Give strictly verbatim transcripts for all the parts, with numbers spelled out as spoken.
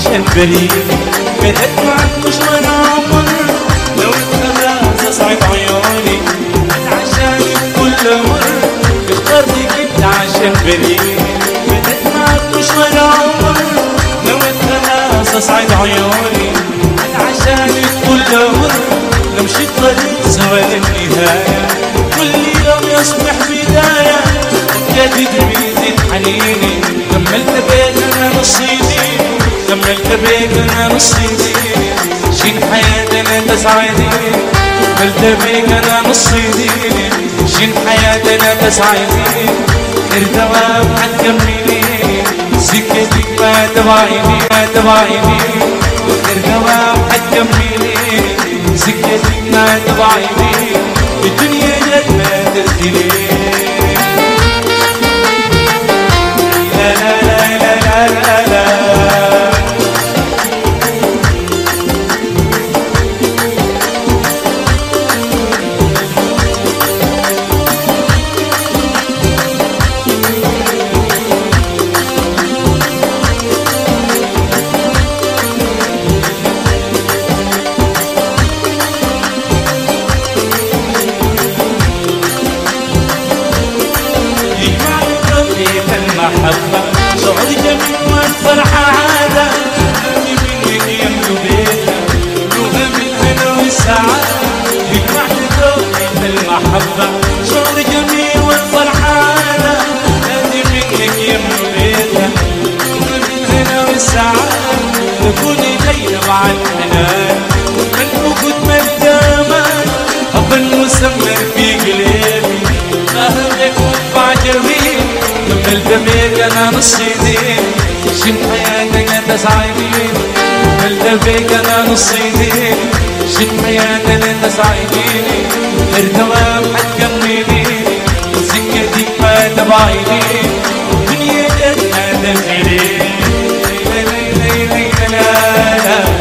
عشان بريء بدأت معك مش وانا عمر لو اتخلاص اصعد عيوني عشانك كل مرة اخترتك انت عشان بريء بدأت معك مش وانا عمر لو اتخلاص اصعد عيوني عشانك كل مرة لو مشيت طريق سوى للنهاية كل يوم يصبح بداية جديد بيزيد حنيني كملت بيك انا نصيبي كملت بيك انا نصيبي شين حياتنا تسعديني كملت بيك انا نصيبي شين حياتنا تسعديني غير دوام حتكمليني سكتك ما تبعيني ما تبعيني غير دوام حتكمليني سكتك ما تبعيني الدنيا جد ما ترتلي لا لا لا لا لا لا المحبة شعور جميل والفرحة عادة أمي منك يملو بيتنا لغة بالهنا والسعادة يجمعنا دوم المحبة شعور جميل والفرحة عادة أمي منك يملو بيتنا لغة بالهنا والسعادة تكوني ليلة مع الحنان من وجود ملتمان حبا مسمر في قلبي أهلك وفع جميل كملت بيك انا نصيدين شين حياتنا تسعدين كملت بيك انا نصيدين شين حياتنا تسعدين غير دوام حتكمليني سكتك ما تبعيني دنيا جد ما تنزلي لا لا لا لا لا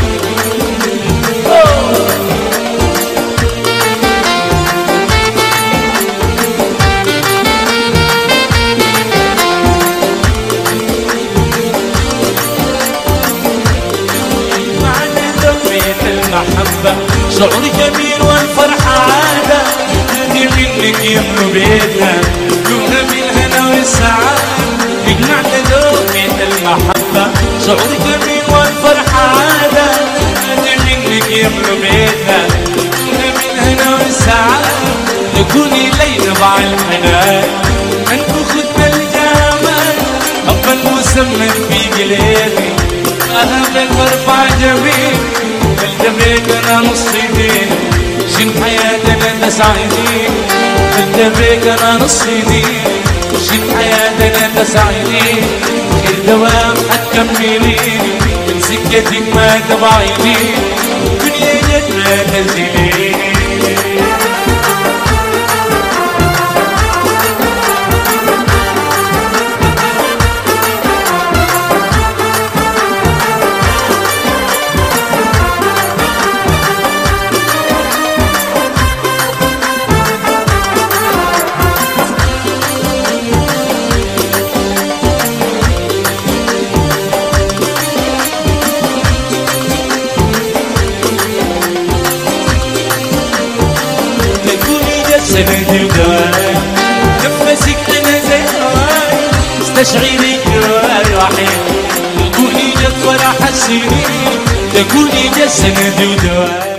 المحبة شعور جميل والفرحة عادة نادي منك يملو بيتنا لغة بالهنا والسعادة يجمعنا دومة المحبة شعور جميل والفرحة عادة نادي منك يملو بيتنا لغة بالهنا والسعادة نكوني ليلة مع الحنان منكو خدنا الجمال حبا مسمى في قلبي أهمك وارفع جميل كملت بيك انا نصيدين شين حياتنا تسعدين كملت بيك انا نصيدين شين حياتنا تسعدين غير دوام حتكملين من سكتك ما تبعيني دنيا جد ما تنزلين سندي ودواي نفسك انا زي هواي استشعري جواي وحيد تكوني جد فرح السنين تكوني جد سندي ودواي